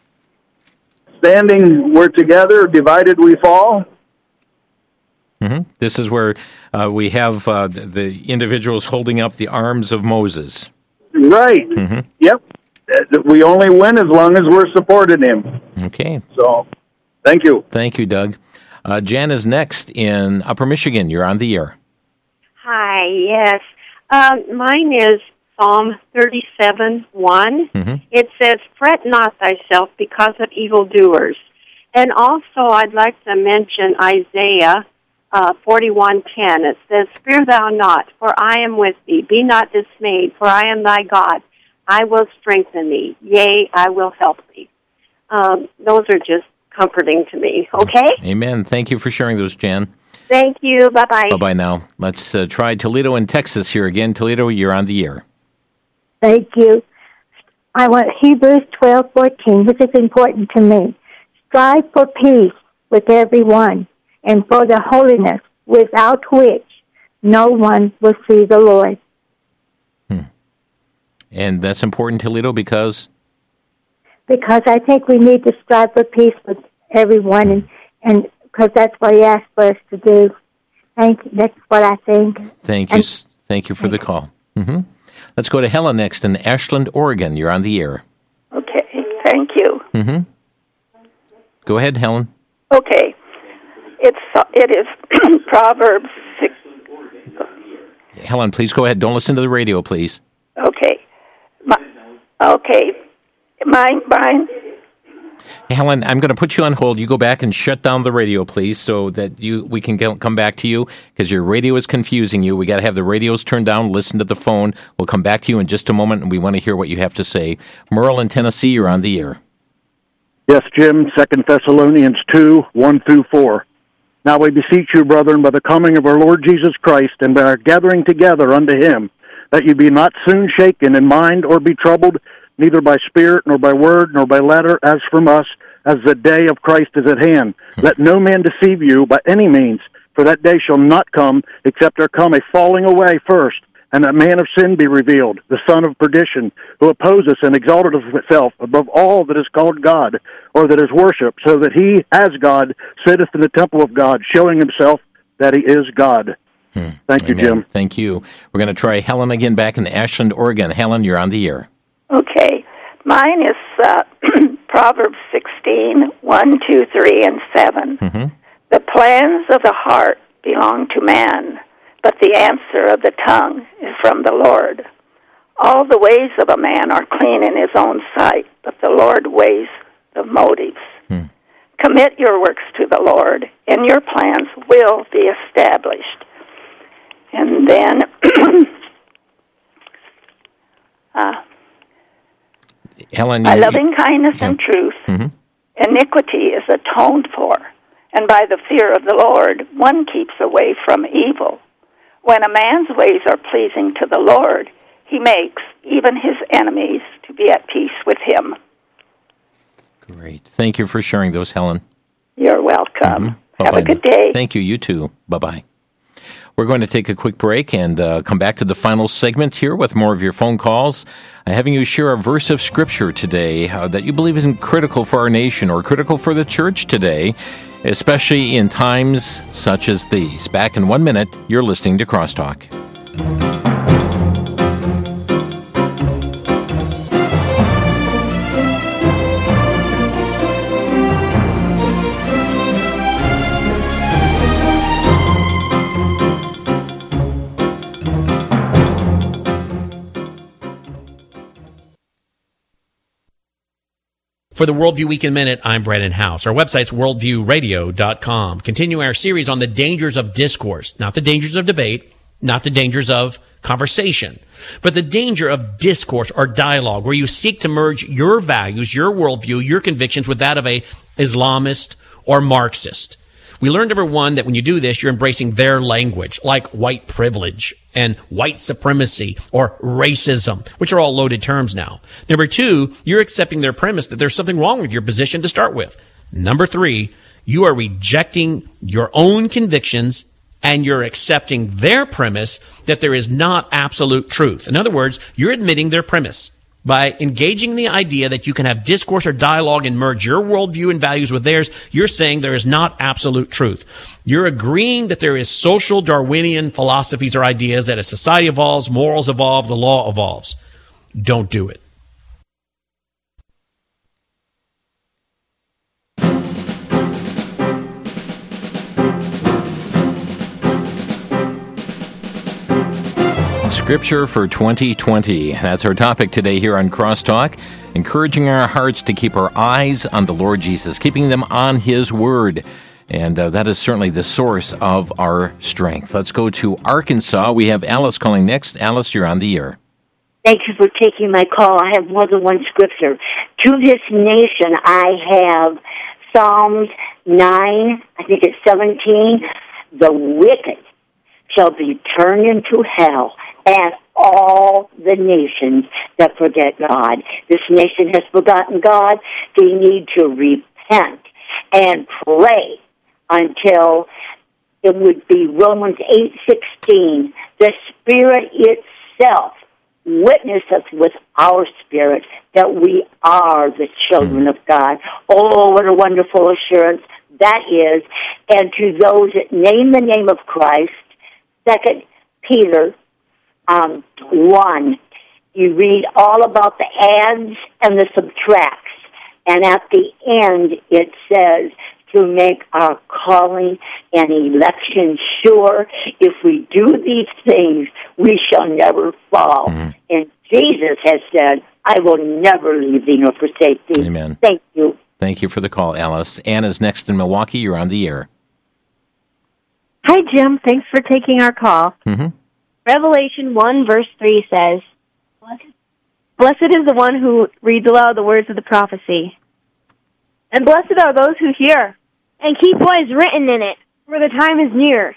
standing, we're together. Divided, we fall. Mm-hmm. This is where uh, we have uh, the individuals holding up the arms of Moses. Right. Mm-hmm. Yep. We only win as long as we're supporting him. Okay. So, thank you. Thank you, Doug. Uh, Jan is next in Upper Michigan. You're on the air. Hi, yes. Um, mine is Psalm thirty-seven one. Mm-hmm. It says, "Fret not thyself because of evildoers." And also, I'd like to mention Isaiah uh, forty-one ten. It says, "Fear thou not, for I am with thee. Be not dismayed, for I am thy God. I will strengthen thee. Yea, I will help thee." Um, those are just comforting to me. Okay? Amen. Thank you for sharing those, Jan. Thank you. Bye-bye. Bye-bye now. Let's uh, try Toledo in Texas here again. Toledo, you're on the air. Thank you. I want Hebrews twelve fourteen, which is important to me. Strive for peace with everyone and for the holiness without which no one will see the Lord. Hmm. And that's important, Toledo, because? Because I think we need to strive for peace with everyone, and and because that's what he asked for us to do. Thank you. That's what I think. Thank you. And, Thank you for the call. Mm-hmm. Let's go to Helen next in Ashland, Oregon. You're on the air. Okay, thank you. Mm-hmm. Go ahead, Helen. Okay, it's uh, it is Proverbs six. Helen, please go ahead. Don't listen to the radio, please. Okay, My, okay, mine, mine. Helen, I'm going to put you on hold. You go back and shut down the radio, please, so that you we can get, come back to you, because your radio is confusing you. We got to have the radios turned down, listen to the phone. We'll come back to you in just a moment, and we want to hear what you have to say. Merle in Tennessee, you're on the air. Yes, Jim, Second Thessalonians two, one through four. Now we beseech you, brethren, by the coming of our Lord Jesus Christ, and by our gathering together unto him, that you be not soon shaken in mind or be troubled, neither by spirit, nor by word, nor by letter, as from us, as the day of Christ is at hand. Let no man deceive you by any means, for that day shall not come, except there come a falling away first, and that man of sin be revealed, the son of perdition, who opposeth and exalteth himself above all that is called God, or that is worshipped, so that he, as God, sitteth in the temple of God, showing himself that he is God. Hmm. Thank you, Amen. Jim. Thank you. We're going to try Helen again back in Ashland, Oregon. Helen, you're on the air. Okay, mine is uh, Proverbs sixteen, one, two, three, and seven. Mm-hmm. The plans of the heart belong to man, but the answer of the tongue is from the Lord. All the ways of a man are clean in his own sight, but the Lord weighs the motives. Hmm. Commit your works to the Lord, and your plans will be established. And then, uh, Helen, by you, loving kindness yeah. and truth, mm-hmm. iniquity is atoned for, and by the fear of the Lord, one keeps away from evil. When a man's ways are pleasing to the Lord, he makes even his enemies to be at peace with him. Great. Thank you for sharing those, Helen. You're welcome. Mm-hmm. Have a good day. Thank you. You too. Bye-bye. We're going to take a quick break and uh, come back to the final segment here with more of your phone calls. I'm having you share a verse of Scripture today uh, that you believe is critical for our nation or critical for the church today, especially in times such as these. Back in one minute, you're listening to Crosstalk. For the Worldview Weekend Minute, I'm Brandon House. Our website's worldview radio dot com. Continuing our series on the dangers of discourse, not the dangers of debate, not the dangers of conversation, but the danger of discourse or dialogue, where you seek to merge your values, your worldview, your convictions with that of a Islamist or Marxist. We learned, number one, that when you do this, you're embracing their language, like white privilege and white supremacy or racism, which are all loaded terms now. Number two, you're accepting their premise that there's something wrong with your position to start with. Number three, you are rejecting your own convictions and you're accepting their premise that there is not absolute truth. In other words, you're admitting their premise. By engaging the idea that you can have discourse or dialogue and merge your worldview and values with theirs, you're saying there is not absolute truth. You're agreeing that there is social Darwinian philosophies or ideas that as society evolves, morals evolve, the law evolves. Don't do it. Scripture for twenty twenty. That's our topic today here on Crosstalk, encouraging our hearts to keep our eyes on the Lord Jesus, keeping them on His Word. And uh, that is certainly the source of our strength. Let's go to Arkansas. We have Alice calling next. Alice, you're on the air. Thank you for taking my call. I have more than one scripture. To this nation, I have Psalms nine, I think it's seventeen. The wicked shall be turned into hell, and all the nations that forget God. This nation has forgotten God. They need to repent and pray until it would be Romans eight sixteen. The Spirit itself witnesses with our spirit that we are the children of God. Oh, what a wonderful assurance that is. And to those that name the name of Christ, Second Peter um, one, you read all about the adds and the subtracts. And at the end, it says to make our calling and election sure. If we do these things, we shall never fall. Mm-hmm. And Jesus has said, I will never leave thee nor forsake thee. Amen. Thank you. Thank you for the call, Alice. Anna's next in Milwaukee. You're on the air. Hi, Jim. Thanks for taking our call. Mm-hmm. Revelation one, verse three says, Blessed is the one who reads aloud the words of the prophecy. And blessed are those who hear and keep what is written in it, for the time is near.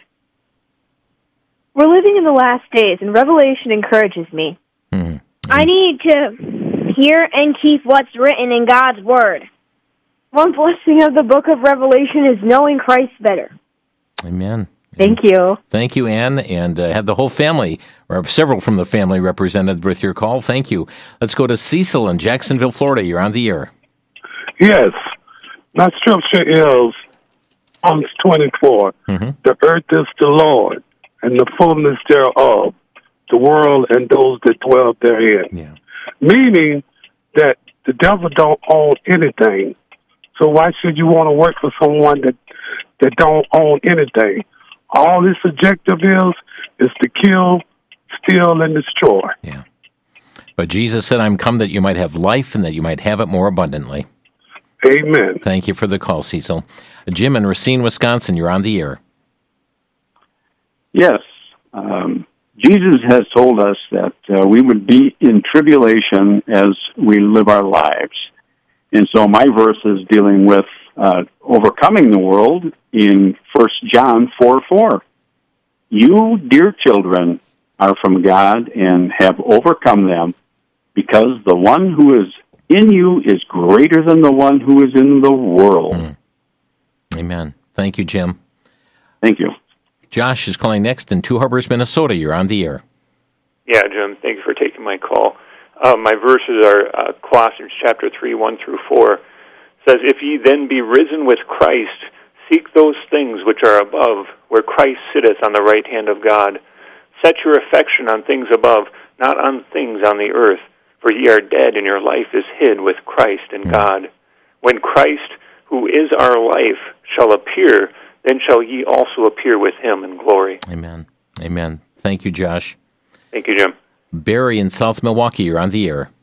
We're living in the last days, and Revelation encourages me. Mm-hmm. I need to hear and keep what's written in God's Word. One blessing of the book of Revelation is knowing Christ better. Amen. Thank you. Thank you, Ann, and uh, have the whole family, or several from the family represented with your call. Thank you. Let's go to Cecil in Jacksonville, Florida. You're on the air. Yes. My scripture is Psalms twenty-four. Mm-hmm. The earth is the Lord, and the fullness thereof, the world and those that dwell therein. Yeah. Meaning that the devil don't own anything. So why should you want to work for someone that, that don't own anything? All his objective is, is to kill, steal, and destroy. Yeah. But Jesus said, I'm come that you might have life and that you might have it more abundantly. Amen. Thank you for the call, Cecil. Jim in Racine, Wisconsin, you're on the air. Yes. Um, Jesus has told us that uh, we would be in tribulation as we live our lives. And so my verse is dealing with uh, overcoming the world in First John four four. You, dear children, are from God and have overcome them, because the one who is in you is greater than the one who is in the world. Mm. Amen. Thank you, Jim. Thank you. Josh is calling next in Two Harbors, Minnesota. You're on the air. Yeah, Jim, thank you for taking my call. Uh, my verses are uh, Colossians chapter three, one through four. Says, if ye then be risen with Christ, seek those things which are above, where Christ sitteth on the right hand of God. Set your affection on things above, not on things on the earth. For ye are dead, and your life is hid with Christ in mm. God. When Christ, who is our life, shall appear, then shall ye also appear with him in glory. Amen. Amen. Thank you, Josh. Thank you, Jim. Barry in South Milwaukee, you're on the air.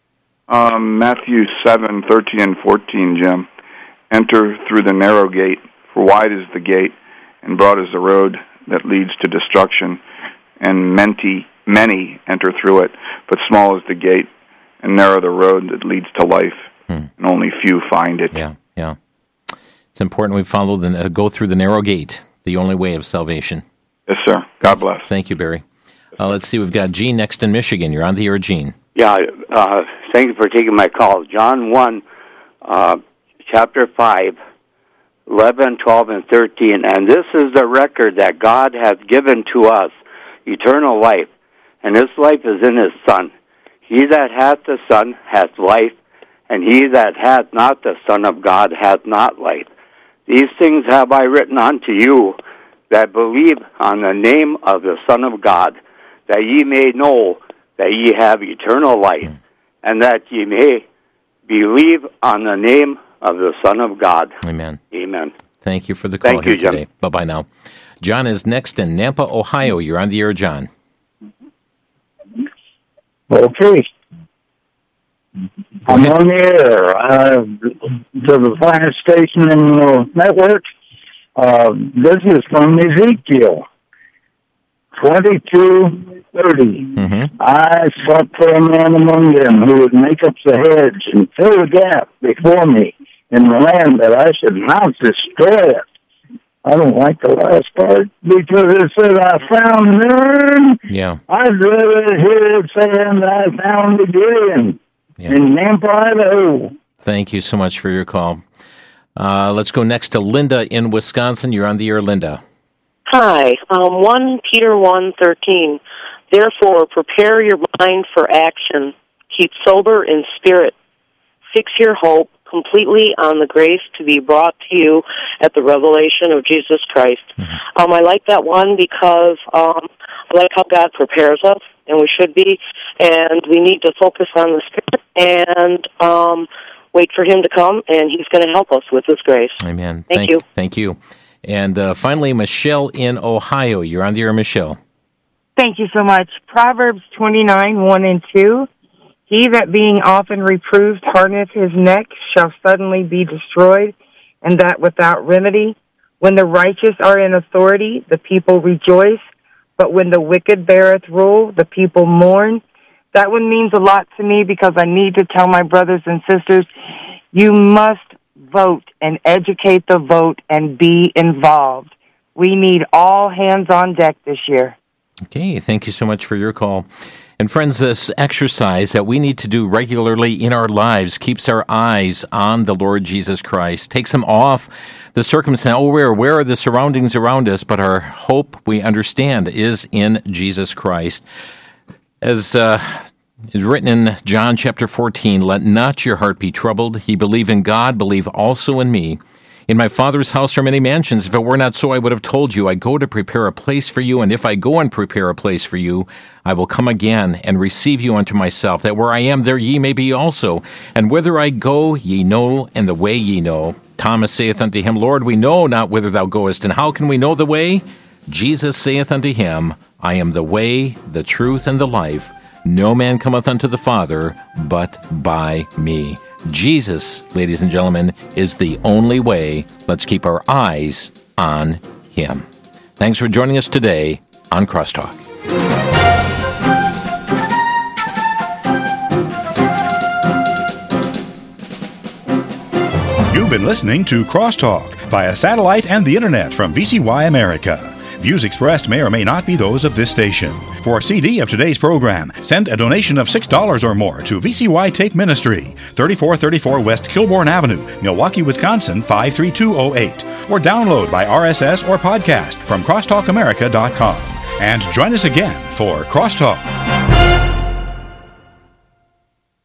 Um, Matthew seven, thirteen and fourteen, Jim. Enter through the narrow gate, for wide is the gate, and broad is the road that leads to destruction, and many, many enter through it. But small is the gate, and narrow the road that leads to life, hmm. and only few find it. Yeah, yeah. It's important we follow the uh, go through the narrow gate, the only way of salvation. Yes, sir. God bless. Thank you, Barry. Uh, let's see, we've got Gene next in Michigan. You're on the air, Gene. Yeah, uh, thank you for taking my call. John one, uh, chapter five, eleven, twelve, and thirteen. And this is the record that God hath given to us, eternal life. And this life is in his Son. He that hath the Son hath life, and he that hath not the Son of God hath not life. These things have I written unto you that believe on the name of the Son of God, that ye may know that ye have eternal life, and that ye may believe on the name of the Son of God. Amen. Amen. Thank you for the call Thank here you, Jim. today. Bye-bye now. John is next in Nampa, Ohio. You're on the air, John. Okay. I'm on the air. Uh, to the finest station in the network. Uh, this is from Ezekiel twenty-two thirty. Mm-hmm. I sought for a man among them who would make up the hedge and fill the gap before me in the land that I should not destroy it. I don't like the last part because it said I found none. Yeah. I'd rather hear it saying I found the Gideon yeah. in Nampa, Idaho. Thank you so much for your call. Uh, let's go next to Linda in Wisconsin. You're on the air, Linda. Hi. Um, First Peter one thirteen. Therefore, prepare your mind for action. Keep sober in spirit. Fix your hope completely on the grace to be brought to you at the revelation of Jesus Christ. Mm-hmm. Um, I like that one because um, I like how God prepares us, and we should be, and we need to focus on the Spirit and um, wait for Him to come, and He's going to help us with His grace. Amen. Thank, Thank you. Thank you. And uh, finally, Michelle in Ohio. You're on the air, Michelle. Thank you so much. Proverbs twenty-nine, one and two. He that being often reproved hardeneth his neck shall suddenly be destroyed, and that without remedy. When the righteous are in authority, the people rejoice, but when the wicked beareth rule, the people mourn. That one means a lot to me because I need to tell my brothers and sisters, you must vote and educate the vote and be involved. We need all hands on deck this year. Okay, thank you so much for your call. And friends, this exercise that we need to do regularly in our lives keeps our eyes on the Lord Jesus Christ, takes them off the circumstance. Oh, we're aware of the surroundings around us, but our hope, we understand, is in Jesus Christ. As uh, is written in John chapter fourteen, let not your heart be troubled. Ye believe in God, believe also in me. In my Father's house are many mansions. If it were not so, I would have told you. I go to prepare a place for you, and if I go and prepare a place for you, I will come again and receive you unto myself, that where I am, there ye may be also. And whither I go, ye know, and the way ye know. Thomas saith unto him, Lord, we know not whither thou goest, and how can we know the way? Jesus saith unto him, I am the way, the truth, and the life. No man cometh unto the Father, but by me. Jesus, ladies and gentlemen, is the only way. Let's keep our eyes on Him. Thanks for joining us today on Crosstalk. You've been listening to Crosstalk via satellite and the internet from V C Y America. Views expressed may or may not be those of this station. For a C D of today's program, send a donation of six dollars or more to V C Y Tape Ministry, thirty-four thirty-four West Kilbourne Avenue, Milwaukee, Wisconsin, five three two zero eight, or download by R S S or podcast from crosstalk america dot com. And join us again for Crosstalk.